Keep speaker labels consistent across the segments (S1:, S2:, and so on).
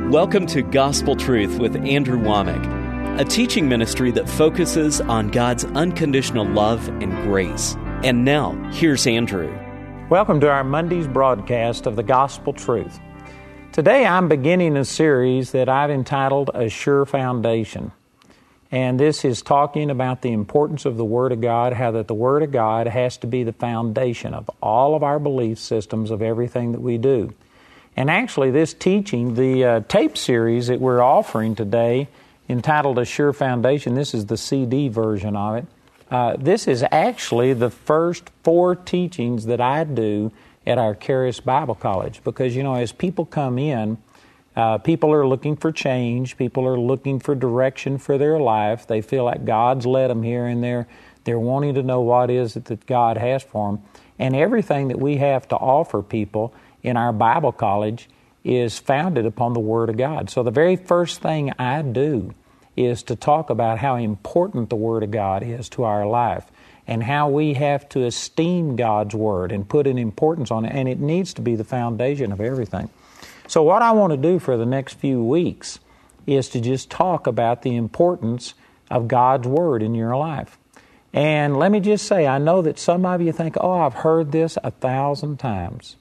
S1: Welcome to Gospel Truth with Andrew Womack, a teaching ministry that focuses on God's unconditional love and grace. And now, here's Andrew.
S2: Welcome to our Monday's broadcast of the Gospel Truth. Today I'm beginning a series that I've entitled A Sure Foundation. And this is talking about the importance of the Word of God, how that the Word of God has to be the foundation of all of our belief systems, of everything that we do. And actually this teaching, the tape series that we're offering today, entitled A Sure Foundation, this is the CD version of it. This is actually the first 4 teachings that I do at our Charis Bible College. Because, you know, as people come in, people are looking for change. People are looking for direction for their life. They feel like God's led them here, and they're wanting to know what is it that God has for them. And everything that we have to offer people in our Bible college is founded upon the Word of God. So the very first thing I do is to talk about how important the Word of God is to our life and how we have to esteem God's Word and put an importance on it, and it needs to be the foundation of everything. So what I want to do for the next few weeks is to just talk about the importance of God's Word in your life. And let me just say, I know that some of you think, oh, I've heard this 1,000 times.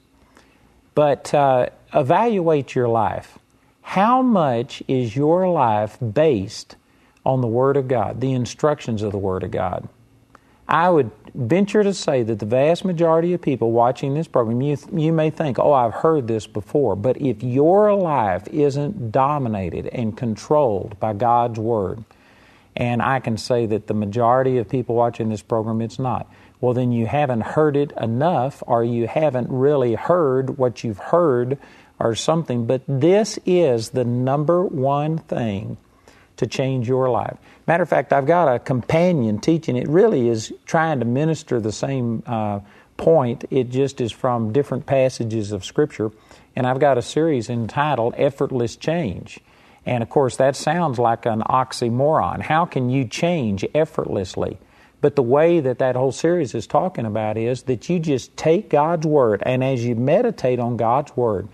S2: But evaluate your life. How much is your life based on the Word of God, the instructions of the Word of God? I would venture to say that the vast majority of people watching this program, you may think, oh, I've heard this before. But if your life isn't dominated and controlled by God's Word, and I can say that the majority of people watching this program, it's not, well, then you haven't heard it enough, or you haven't really heard what you've heard or something. But this is the number one thing to change your life. Matter of fact, I've got a companion teaching. It really is trying to minister the same point. It just is from different passages of Scripture. And I've got a series entitled Effortless Change. And of course, that sounds like an oxymoron. How can you change effortlessly? But the way that whole series is talking about is that you just take God's Word, and as you meditate on God's Word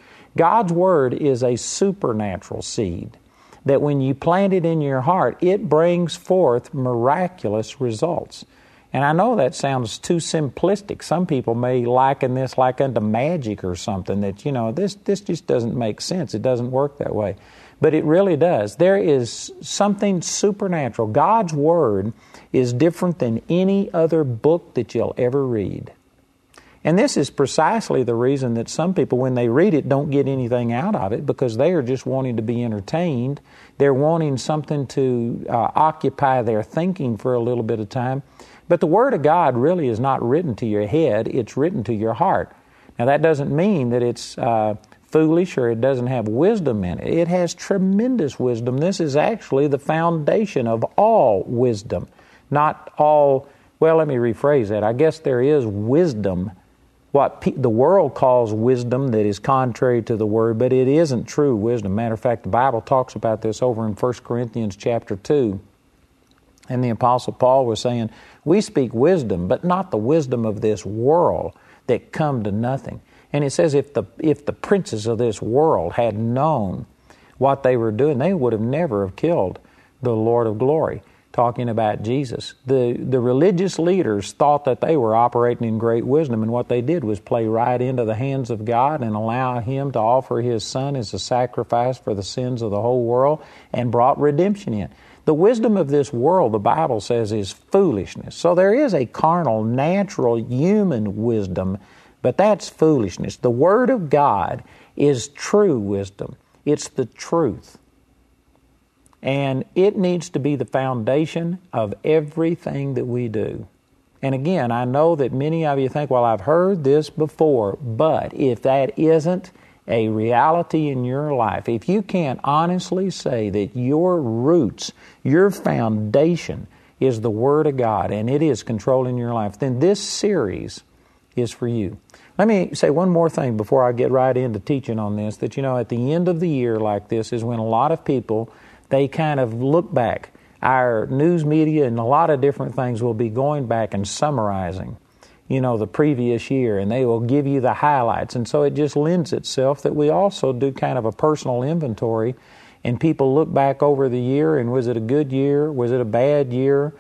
S2: is a supernatural seed that when you plant it in your heart, it brings forth miraculous results. And I know that sounds too simplistic. Some people may liken this like unto magic or something, that, you know, this just doesn't make sense. It doesn't work that way. But it really does. There is something supernatural. God's Word is different than any other book that you'll ever read. And this is precisely the reason that some people, when they read it, don't get anything out of it, because they are just wanting to be entertained. They're wanting something to occupy their thinking for a little bit of time. But the Word of God really is not written to your head, it's written to your heart. Now that doesn't mean that it's foolish or it doesn't have wisdom in it. It has tremendous wisdom. This is actually the foundation of all wisdom. Not all, well, let me rephrase that. I guess there is wisdom, what the world calls wisdom that is contrary to the Word, but it isn't true wisdom. Matter of fact, the Bible talks about this over in 1 Corinthians chapter 2. And the Apostle Paul was saying, we speak wisdom, but not the wisdom of this world that come to nothing. And it says if the princes of this world had known what they were doing, they would have never have killed the Lord of glory, talking about Jesus. The religious leaders thought that they were operating in great wisdom, and what they did was play right into the hands of God and allow Him to offer His Son as a sacrifice for the sins of the whole world, and brought redemption in. The wisdom of this world, the Bible says, is foolishness. So there is a carnal, natural, human wisdom, but that's foolishness. The Word of God is true wisdom. It's the truth. And it needs to be the foundation of everything that we do. And again, I know that many of you think, well, I've heard this before, but if that isn't a reality in your life, if you can't honestly say that your roots, your foundation is the Word of God and it is controlling your life, then this series is for you. Let me say one more thing before I get right into teaching on this, that, you know, at the end of the year like this is when a lot of people, they kind of look back. Our news media and a lot of different things will be going back and summarizing, the previous year, and they will give you the highlights. And so it just lends itself that we also do kind of a personal inventory, and people look back over the year, and was it a good year? Was it a bad year?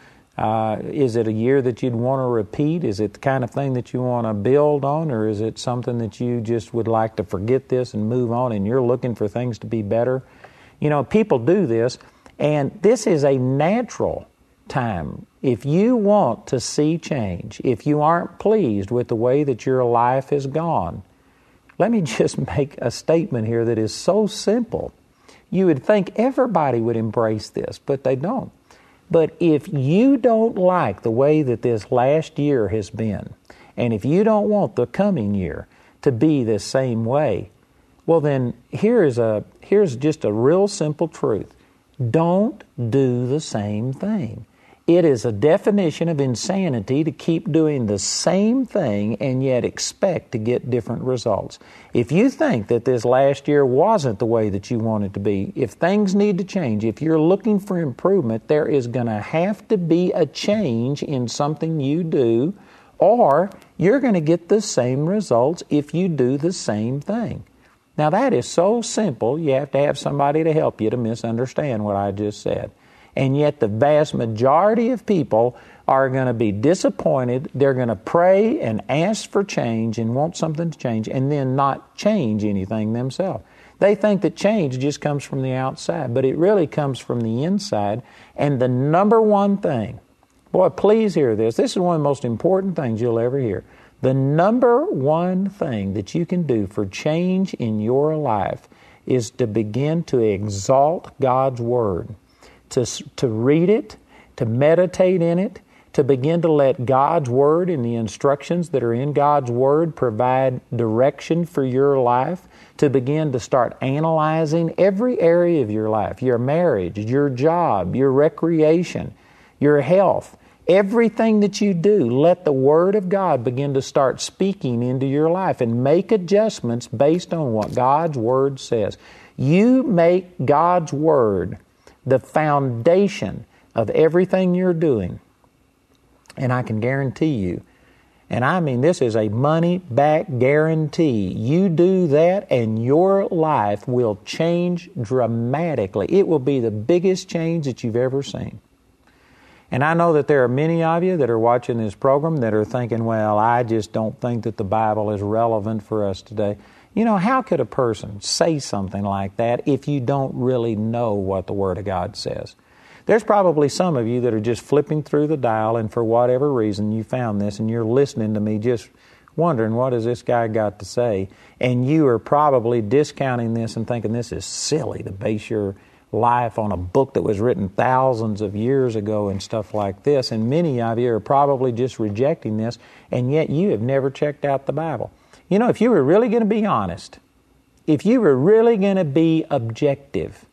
S2: Is it a year that you'd want to repeat? Is it the kind of thing that you want to build on, or is it something that you just would like to forget this and move on, and you're looking for things to be better? People do this, and this is a natural time. If you want to see change, if you aren't pleased with the way that your life has gone, let me just make a statement here that is so simple. You would think everybody would embrace this, but they don't. But if you don't like the way that this last year has been, and if you don't want the coming year to be the same way, well then here's just a real simple truth. Don't do the same thing. It is a definition of insanity to keep doing the same thing and yet expect to get different results. If you think that this last year wasn't the way that you want it to be, if things need to change, if you're looking for improvement, there is going to have to be a change in something you do, or you're going to get the same results if you do the same thing. Now that is so simple, you have to have somebody to help you to misunderstand what I just said. And yet the vast majority of people are going to be disappointed. They're going to pray and ask for change and want something to change and then not change anything themselves. They think that change just comes from the outside, but it really comes from the inside. And the number one thing, boy, please hear this. This is one of the most important things you'll ever hear. The number one thing that you can do for change in your life is to begin to exalt God's Word. To read it, to meditate in it, to begin to let God's Word and the instructions that are in God's Word provide direction for your life, to begin to start analyzing every area of your life, your marriage, your job, your recreation, your health, everything that you do. Let the Word of God begin to start speaking into your life and make adjustments based on what God's Word says. You make God's Word the foundation of everything you're doing. And I can guarantee you, and I mean this is a money-back guarantee, you do that and your life will change dramatically. It will be the biggest change that you've ever seen. And I know that there are many of you that are watching this program that are thinking, well, I just don't think that the Bible is relevant for us today. How could a person say something like that if you don't really know what the Word of God says? There's probably some of you that are just flipping through the dial, and for whatever reason you found this, and you're listening to me just wondering, what has this guy got to say? And you are probably discounting this and thinking this is silly to base your life on a book that was written thousands of years ago and stuff like this. And many of you are probably just rejecting this, and yet you have never checked out the Bible. If you were really going to be honest, if you were really going to be objective,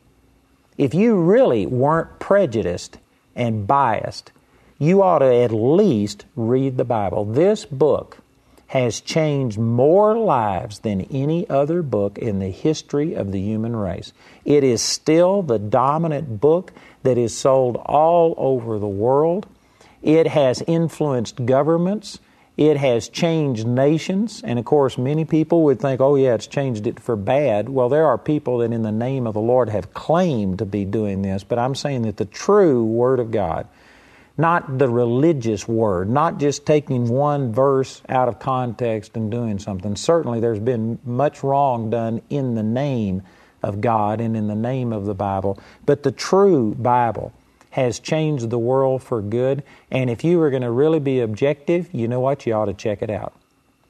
S2: if you really weren't prejudiced and biased, you ought to at least read the Bible. This book has changed more lives than any other book in the history of the human race. It is still the dominant book that is sold all over the world. It has influenced governments. It has changed nations, and of course many people would think, oh yeah, it's changed it for bad. Well, there are people that in the name of the Lord have claimed to be doing this, but I'm saying that the true Word of God, not the religious word, not just taking one verse out of context and doing something. Certainly there's been much wrong done in the name of God and in the name of the Bible, but the true Bible has changed the world for good. And if you were going to really be objective, you know what? You ought to check it out.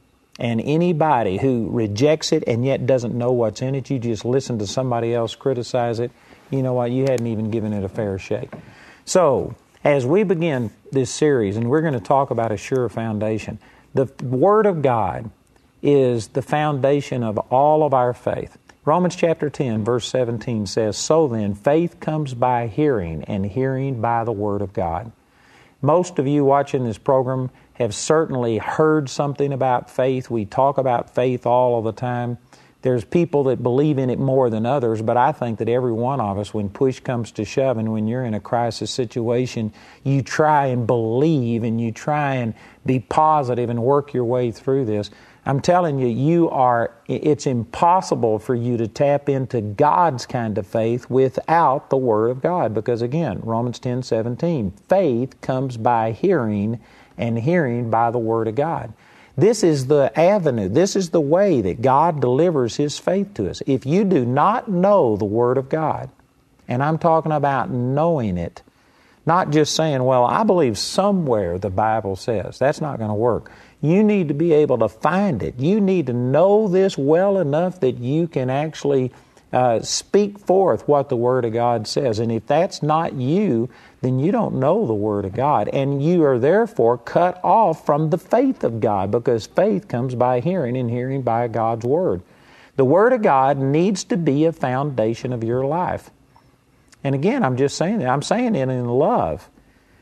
S2: And anybody who rejects it and yet doesn't know what's in it, you just listen to somebody else criticize it, you know what? You hadn't even given it a fair shake. So, as we begin this series, and we're going to talk about a sure foundation, the Word of God is the foundation of all of our faith. Romans chapter 10, verse 17 says, "So then, faith comes by hearing, and hearing by the Word of God." Most of you watching this program have certainly heard something about faith. We talk about faith all of the time. There's people that believe in it more than others, but I think that every one of us, when push comes to shove and when you're in a crisis situation, you try and believe and you try and be positive and work your way through this. I'm telling you, it's impossible for you to tap into God's kind of faith without the Word of God. Because again, Romans 10:17, faith comes by hearing, and hearing by the Word of God. This is the avenue, this is the way that God delivers His faith to us. If you do not know the Word of God, and I'm talking about knowing it, not just saying, well, I believe somewhere the Bible says. That's not going to work. You need to be able to find it. You need to know this well enough that you can actually speak forth what the Word of God says. And if that's not you, then you don't know the Word of God. And you are therefore cut off from the faith of God, because faith comes by hearing, and hearing by God's Word. The Word of God needs to be a foundation of your life. And again, I'm just saying that. I'm saying it in love,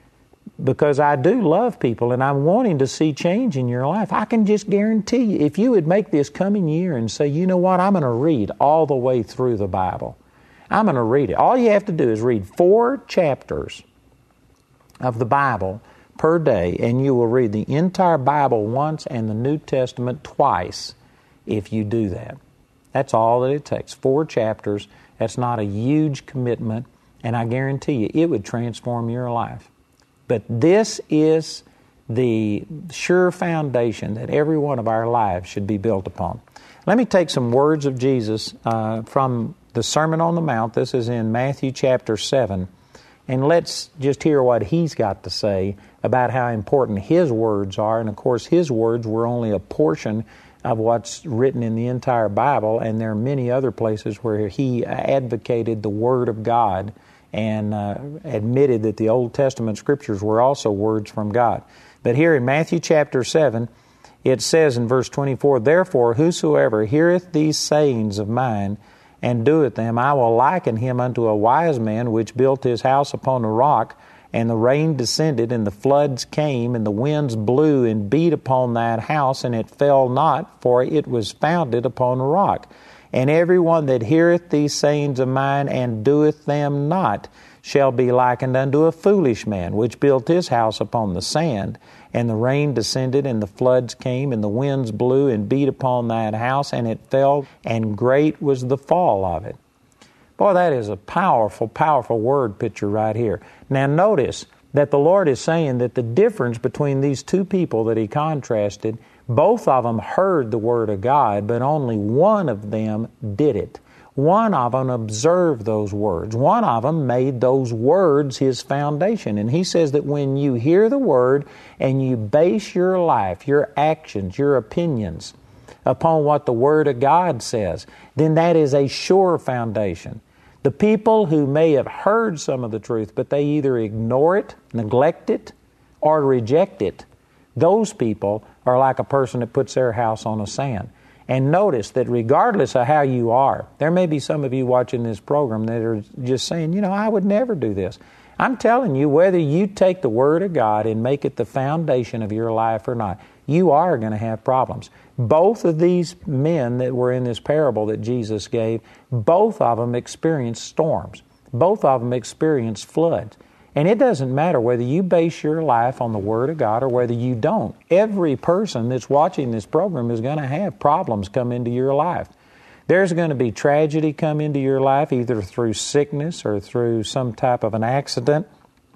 S2: because I do love people and I'm wanting to see change in your life. I can just guarantee you, if you would make this coming year and say, you know what, I'm going to read all the way through the Bible. I'm going to read it. All you have to do is read 4 chapters of the Bible per day, and you will read the entire Bible once and the New Testament twice if you do that. That's all that it takes. 4 chapters. That's not a huge commitment, and I guarantee you it would transform your life. But this is the sure foundation that every one of our lives should be built upon. Let me take some words of Jesus from the Sermon on the Mount. This is in Matthew chapter 7. And let's just hear what He's got to say about how important His words are. And of course, His words were only a portion of what's written in the entire Bible, and there are many other places where He advocated the Word of God and admitted that the Old Testament Scriptures were also words from God. But here in Matthew chapter 7, it says in verse 24, "Therefore whosoever heareth these sayings of mine, and doeth them, I will liken him unto a wise man which built his house upon a rock, and the rain descended, and the floods came, and the winds blew and beat upon that house, and it fell not, for it was founded upon a rock. And every one that heareth these sayings of mine, and doeth them not, shall be likened unto a foolish man, which built his house upon the sand. And the rain descended, and the floods came, and the winds blew and beat upon that house, and it fell, and great was the fall of it." Boy, that is a powerful, powerful word picture right here. Now notice that the Lord is saying that the difference between these two people that He contrasted, both of them heard the Word of God, but only one of them did it. One of them observed those words. One of them made those words his foundation. And He says that when you hear the Word and you base your life, your actions, your opinions upon what the Word of God says, then that is a sure foundation. The people who may have heard some of the truth, but they either ignore it, neglect it, or reject it, those people are like a person that puts their house on the sand. And notice that regardless of how you are, there may be some of you watching this program that are just saying, you know, I would never do this. I'm telling you, whether you take the Word of God and make it the foundation of your life or not, you are going to have problems. Both of these men that were in this parable that Jesus gave, both of them experienced storms. Both of them experienced floods. And it doesn't matter whether you base your life on the Word of God or whether you don't. Every person that's watching this program is going to have problems come into your life. There's going to be tragedy come into your life, either through sickness or through some type of an accident.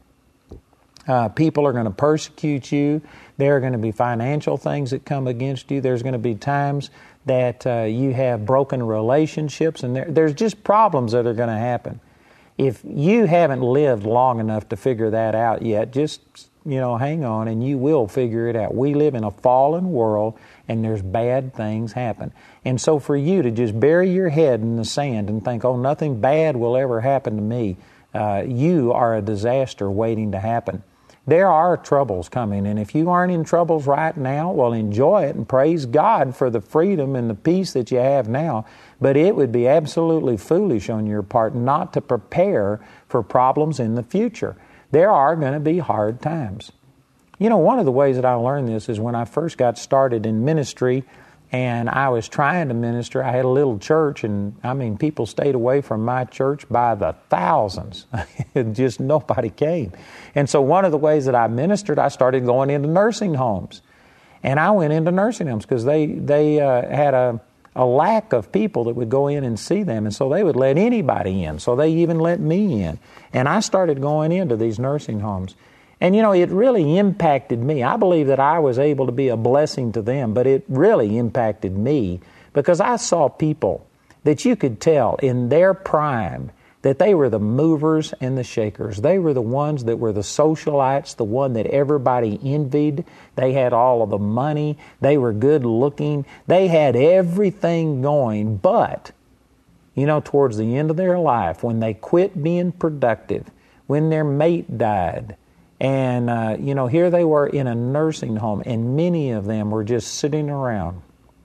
S2: People are going to persecute you. There are going to be financial things that come against you. There's going to be times that you have broken relationships, and there's just problems that are going to happen. If you haven't lived long enough to figure that out yet, just, hang on, and you will figure it out. We live in a fallen world, and there's bad things happen. And so for you to just bury your head in the sand and think, oh, nothing bad will ever happen to me, you are a disaster waiting to happen. There are troubles coming, and if you aren't in troubles right now, well, enjoy it and praise God for the freedom and the peace that you have now. But it would be absolutely foolish on your part not to prepare for problems in the future. There are going to be hard times. One of the ways that I learned this is when I first got started in ministry And I was trying to minister. I had a little church, and people stayed away from my church by the thousands. Just nobody came. And so one of the ways that I ministered, I started going into nursing homes. And I went into nursing homes because they had a lack of people that would go in and see them. And so they would let anybody in. So they even let me in. And I started going into these nursing homes. And, it really impacted me. I believe that I was able to be a blessing to them, but it really impacted me because I saw people that you could tell in their prime that they were the movers and the shakers. They were the ones that were the socialites, the one that everybody envied. They had all of the money. They were good looking. They had everything going. But, towards the end of their life, when they quit being productive, when their mate died, and, here they were in a nursing home, and many of them were just sitting around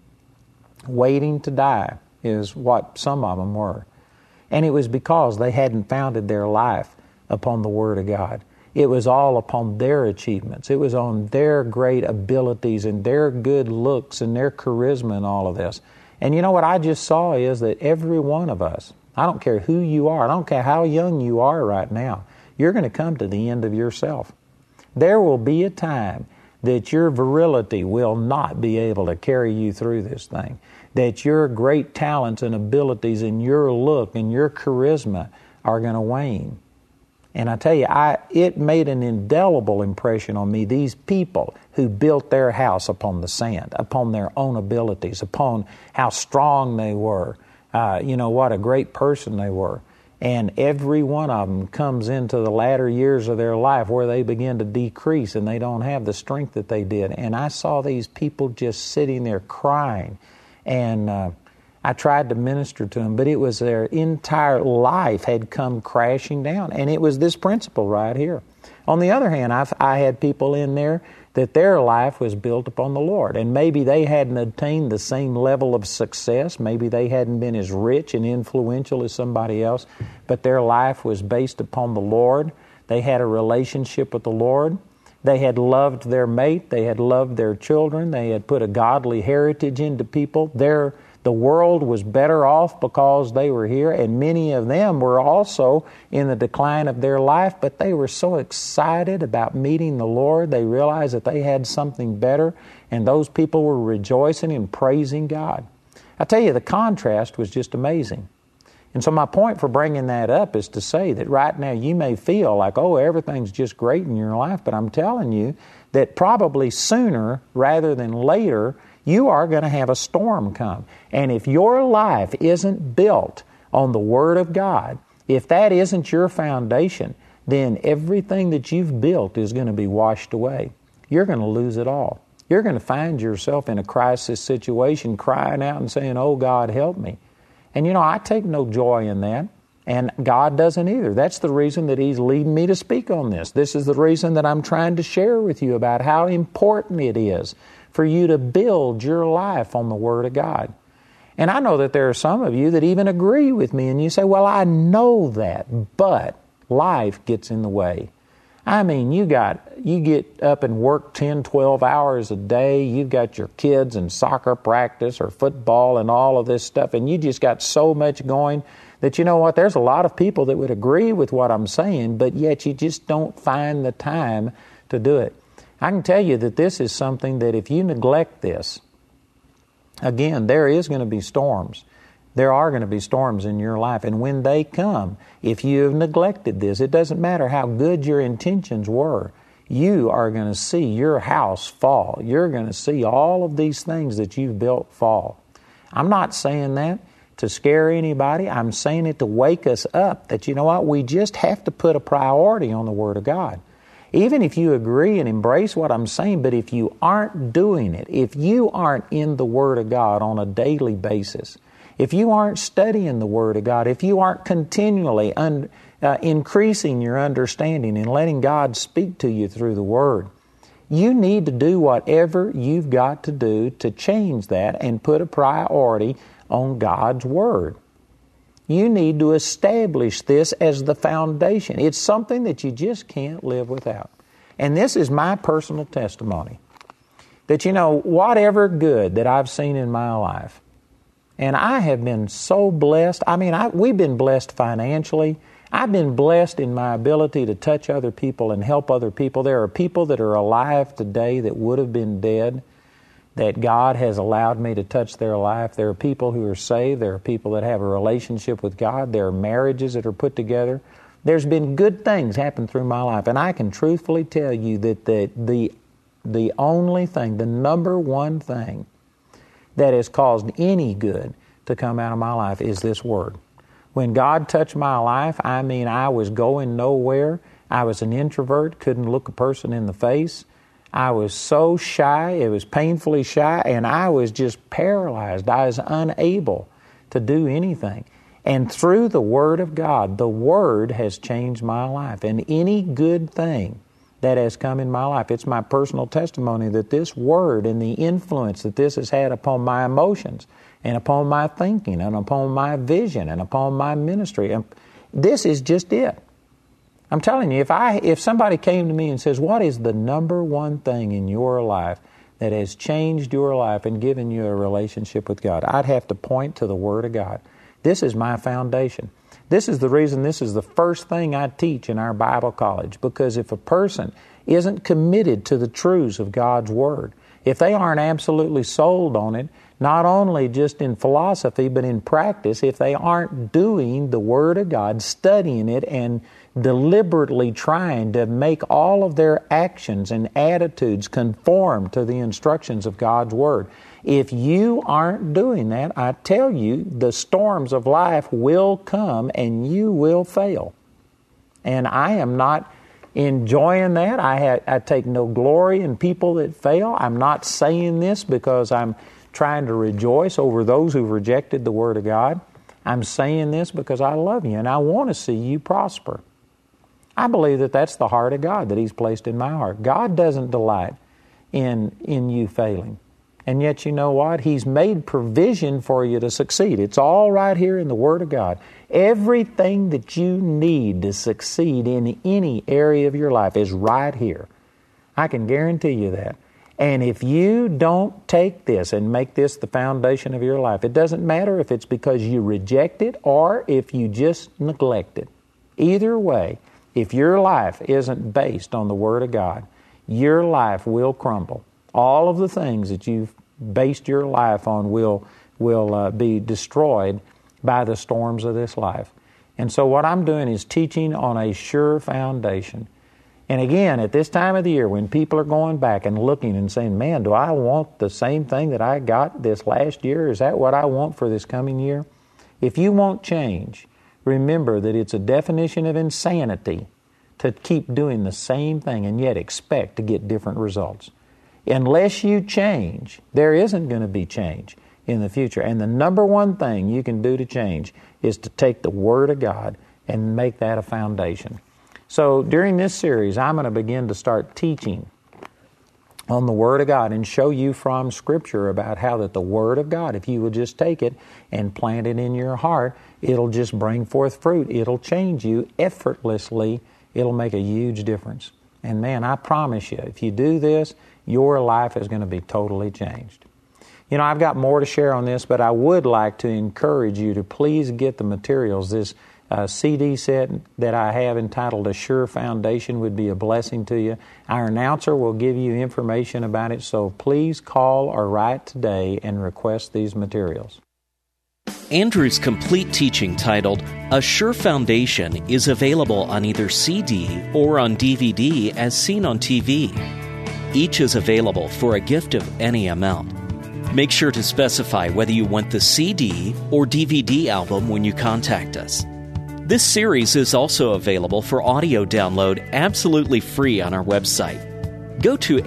S2: waiting to die, is what some of them were. And it was because they hadn't founded their life upon the Word of God. It was all upon their achievements. It was on their great abilities and their good looks and their charisma and all of this. And what I just saw is that every one of us, I don't care who you are, I don't care how young you are right now, you're going to come to the end of yourself. There will be a time that your virility will not be able to carry you through this thing, that your great talents and abilities and your look and your charisma are going to wane. And I tell you, it made an indelible impression on me, these people who built their house upon the sand, upon their own abilities, upon how strong they were, what a great person they were. And every one of them comes into the latter years of their life where they begin to decrease and they don't have the strength that they did. And I saw these people just sitting there crying. And I tried to minister to them, but it was their entire life had come crashing down. And it was this principle right here. On the other hand, I had people in there that their life was built upon the Lord. And maybe they hadn't attained the same level of success. Maybe they hadn't been as rich and influential as somebody else. But their life was based upon the Lord. They had a relationship with the Lord. They had loved their mate. They had loved their children. They had put a godly heritage into people. The world was better off because they were here, and many of them were also in the decline of their life, but they were so excited about meeting the Lord. They realized that they had something better, and those people were rejoicing and praising God. I tell you, the contrast was just amazing. And so my point for bringing that up is to say that right now you may feel like, everything's just great in your life, but I'm telling you that probably sooner rather than later, you are going to have a storm come. And if your life isn't built on the Word of God, if that isn't your foundation, then everything that you've built is going to be washed away. You're going to lose it all. You're going to find yourself in a crisis situation crying out and saying, "Oh, God, help me." And I take no joy in that. And God doesn't either. That's the reason that He's leading me to speak on this. This is the reason that I'm trying to share with you about how important it is for you to build your life on the Word of God. And I know that there are some of you that even agree with me, and you say, "Well, I know that, but life gets in the way." You get up and work 10, 12 hours a day. You've got your kids and soccer practice or football and all of this stuff, and you just got so much going that there's a lot of people that would agree with what I'm saying, but yet you just don't find the time to do it. I can tell you that this is something that if you neglect this, again, there is going to be storms. There are going to be storms in your life. And when they come, if you have neglected this, it doesn't matter how good your intentions were, you are going to see your house fall. You're going to see all of these things that you've built fall. I'm not saying that to scare anybody. I'm saying it to wake us up that, we just have to put a priority on the Word of God. Even if you agree and embrace what I'm saying, but if you aren't doing it, if you aren't in the Word of God on a daily basis, if you aren't studying the Word of God, if you aren't continually increasing your understanding and letting God speak to you through the Word, you need to do whatever you've got to do to change that and put a priority on God's Word. You need to establish this as the foundation. It's something that you just can't live without. And this is my personal testimony. that, whatever good that I've seen in my life, and I have been so blessed. We've been blessed financially. I've been blessed in my ability to touch other people and help other people. There are people that are alive today that would have been dead, that God has allowed me to touch their life. There are people who are saved. There are people that have a relationship with God. There are marriages that are put together. There's been good things happen through my life, and I can truthfully tell you that the only thing, the number one thing that has caused any good to come out of my life is this Word. When God touched my life, I was going nowhere. I was an introvert, couldn't look a person in the face. I was so shy, it was painfully shy, and I was just paralyzed. I was unable to do anything. And through the Word of God, the Word has changed my life. And any good thing that has come in my life, it's my personal testimony that this Word and the influence that this has had upon my emotions and upon my thinking and upon my vision and upon my ministry, and this is just it. I'm telling you, if somebody came to me and says, what is the number one thing in your life that has changed your life and given you a relationship with God, I'd have to point to the Word of God. This is my foundation. This is the reason this is the first thing I teach in our Bible college, because if a person isn't committed to the truths of God's Word, if they aren't absolutely sold on it, not only just in philosophy but in practice, if they aren't doing the Word of God, studying it, and deliberately trying to make all of their actions and attitudes conform to the instructions of God's Word, if you aren't doing that, I tell you, the storms of life will come and you will fail. And I am not enjoying that. I take no glory in people that fail. I'm not saying this because I'm trying to rejoice over those who've rejected the Word of God. I'm saying this because I love you and I want to see you prosper. I believe that that's the heart of God that He's placed in my heart. God doesn't delight in you failing. And yet, you know what? He's made provision for you to succeed. It's all right here in the Word of God. Everything that you need to succeed in any area of your life is right here. I can guarantee you that. And if you don't take this and make this the foundation of your life, it doesn't matter if it's because you reject it or if you just neglect it. Either way, if your life isn't based on the Word of God, your life will crumble. All of the things that you've based your life on will be destroyed by the storms of this life. And so what I'm doing is teaching on a sure foundation. And again, at this time of the year, when people are going back and looking and saying, man, do I want the same thing that I got this last year? Is that what I want for this coming year? If you want change, remember that it's a definition of insanity to keep doing the same thing and yet expect to get different results. Unless you change, there isn't going to be change in the future. And the number one thing you can do to change is to take the Word of God and make that a foundation. So during this series, I'm going to begin to start teaching on the Word of God and show you from Scripture about how that the Word of God, if you will just take it and plant it in your heart, it'll just bring forth fruit. It'll change you effortlessly. It'll make a huge difference. And man, I promise you, if you do this, your life is going to be totally changed. You know, I've got more to share on this, but I would like to encourage you to please get the materials. This CD set that I have entitled A Sure Foundation would be a blessing to you. Our announcer will give you information about it, so please call or write today and request these materials.
S1: Andrew's complete teaching titled A Sure Foundation is available on either CD or on DVD as seen on TV. Each is available for a gift of any amount. Make sure to specify whether you want the CD or DVD album when you contact us. This series is also available for audio download absolutely free on our website. Go to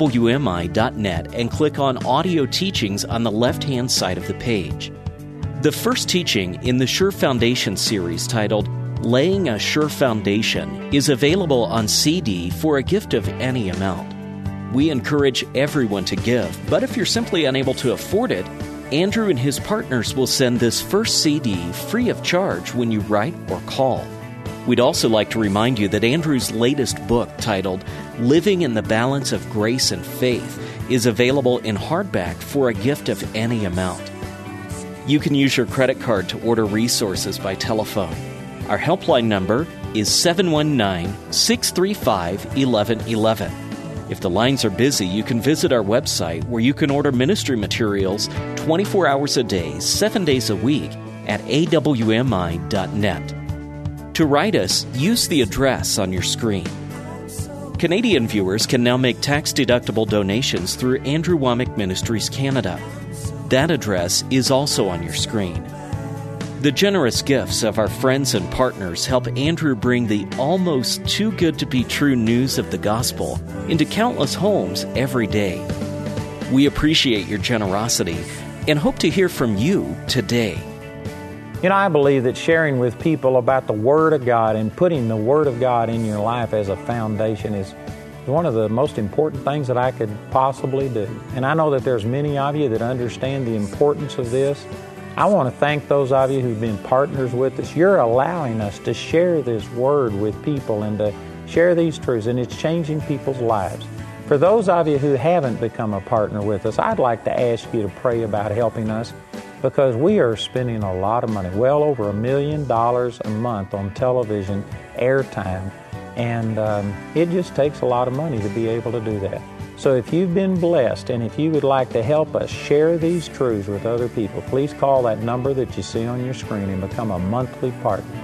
S1: awmi.net and click on Audio Teachings on the left-hand side of the page. The first teaching in the Sure Foundation series, titled Laying a Sure Foundation, is available on CD for a gift of any amount. We encourage everyone to give, but if you're simply unable to afford it, Andrew and his partners will send this first CD free of charge when you write or call. We'd also like to remind you that Andrew's latest book, titled Living in the Balance of Grace and Faith, is available in hardback for a gift of any amount. You can use your credit card to order resources by telephone. Our helpline number is 719-635-1111. If the lines are busy, you can visit our website where you can order ministry materials 24 hours a day, 7 days a week at awmi.net. To write us, use the address on your screen. Canadian viewers can now make tax-deductible donations through Andrew Wommack Ministries Canada. That address is also on your screen. The generous gifts of our friends and partners help Andrew bring the almost too good to be true news of the gospel into countless homes every day. We appreciate your generosity and hope to hear from you today.
S2: You know, I believe that sharing with people about the Word of God and putting the Word of God in your life as a foundation is one of the most important things that I could possibly do. And I know that there's many of you that understand the importance of this. I want to thank those of you who've been partners with us. You're allowing us to share this Word with people and to share these truths, and it's changing people's lives. For those of you who haven't become a partner with us, I'd like to ask you to pray about helping us, because we are spending a lot of money, well over $1 million a month on television airtime, and it just takes a lot of money to be able to do that. So if you've been blessed and if you would like to help us share these truths with other people, please call that number that you see on your screen and become a monthly partner.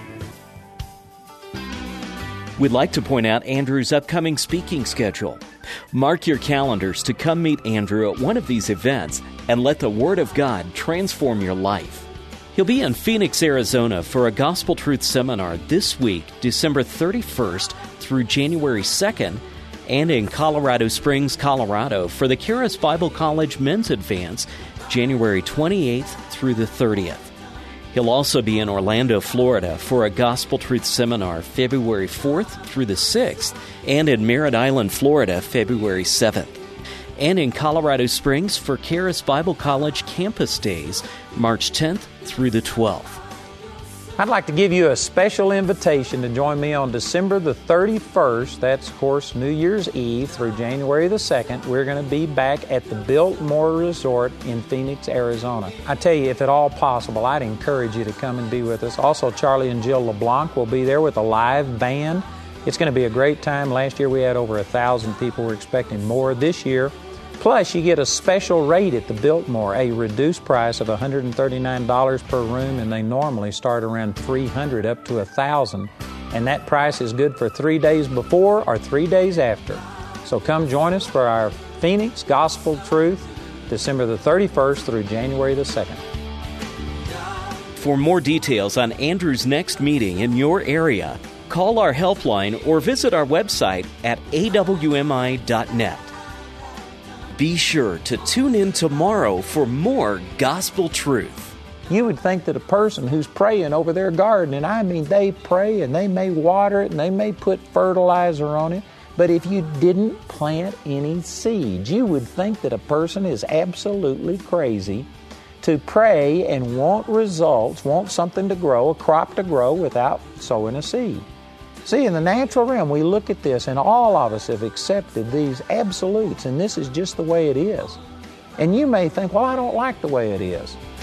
S1: We'd like to point out Andrew's upcoming speaking schedule. Mark your calendars to come meet Andrew at one of these events and let the Word of God transform your life. He'll be in Phoenix, Arizona for a Gospel Truth Seminar this week, December 31st through January 2nd, and in Colorado Springs, Colorado for the Charis Bible College Men's Advance, January 28th through the 30th. He'll also be in Orlando, Florida for a Gospel Truth Seminar February 4th through the 6th, and in Merritt Island, Florida, February 7th. And in Colorado Springs for Charis Bible College Campus Days, March 10th through the 12th.
S2: I'd like to give you a special invitation to join me on December the 31st. That's, of course, New Year's Eve through January the 2nd. We're going to be back at the Biltmore Resort in Phoenix, Arizona. I tell you, if at all possible, I'd encourage you to come and be with us. Also, Charlie and Jill LeBlanc will be there with a live band. It's going to be a great time. Last year we had over 1,000 people. We're expecting more this year. Plus, you get a special rate at the Biltmore, a reduced price of $139 per room, and they normally start around $300 up to $1,000. And that price is good for 3 days before or 3 days after. So come join us for our Phoenix Gospel Truth, December the 31st through January the 2nd.
S1: For more details on Andrew's next meeting in your area, call our helpline or visit our website at awmi.net. Be sure to tune in tomorrow for more gospel truth.
S2: You would think that a person who's praying over their garden, and I mean they pray and they may water it and they may put fertilizer on it, but if you didn't plant any seeds, you would think that a person is absolutely crazy to pray and want results, want something to grow, a crop to grow without sowing a seed. See, in the natural realm, we look at this, and all of us have accepted these absolutes, and this is just the way it is. And you may think, well, I don't like the way it is.